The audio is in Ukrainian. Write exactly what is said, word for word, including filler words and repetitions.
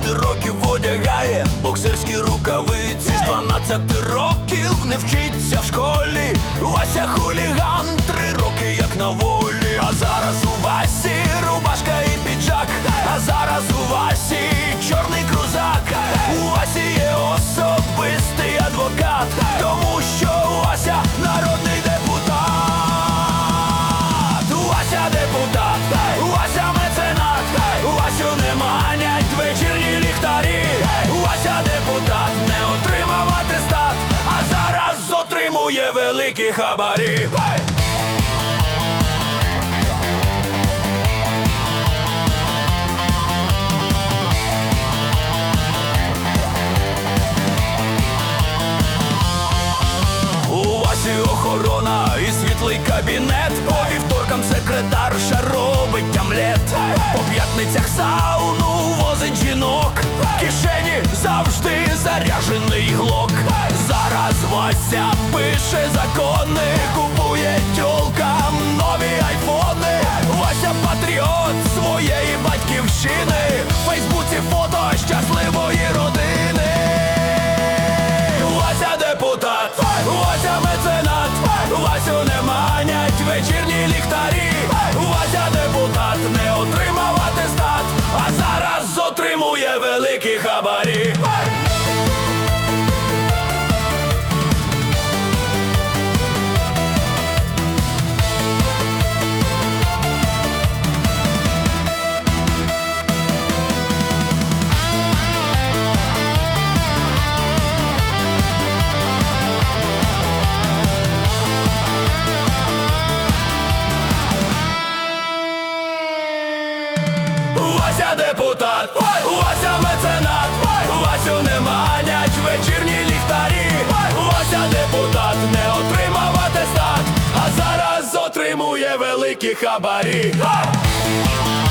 дванадцяти років одягає боксерські рукавиці. З дванадцяти років не вчиться в школі. Вася хуліган, три роки як на волі. А зараз у Васі рубашка і піджак. А зараз у Васі чорний крузак. У Васі є особистий адвокат, тому що Вася народний депутат. Вася депутат, Вася меценат, Васю не манять вечірні ліхтарі. Вася депутат, не отримав атестат, а зараз отримує великі хабарі. Охорона і світлий кабінет. По вівторкам секретарша робить омлет. По п'ятницях сауну возить жінок. В кишені завжди заряжений глок. Зараз Вася пише закони, купує тьолкам нові айфони. Вася патріот своєї батьківщини. В Фейсбуці фото щасливої родини. Вася депутат, Вася меценат, Васю не манять вечірні ліхтарі. Вася депутат, не отримав атестат, а зараз отримує великі хабарі. Вася депутат, Вася меценат, Васю не манять вечірні ліхтарі. Вася депутат, не отримав атестат, а зараз отримує великі хабарі.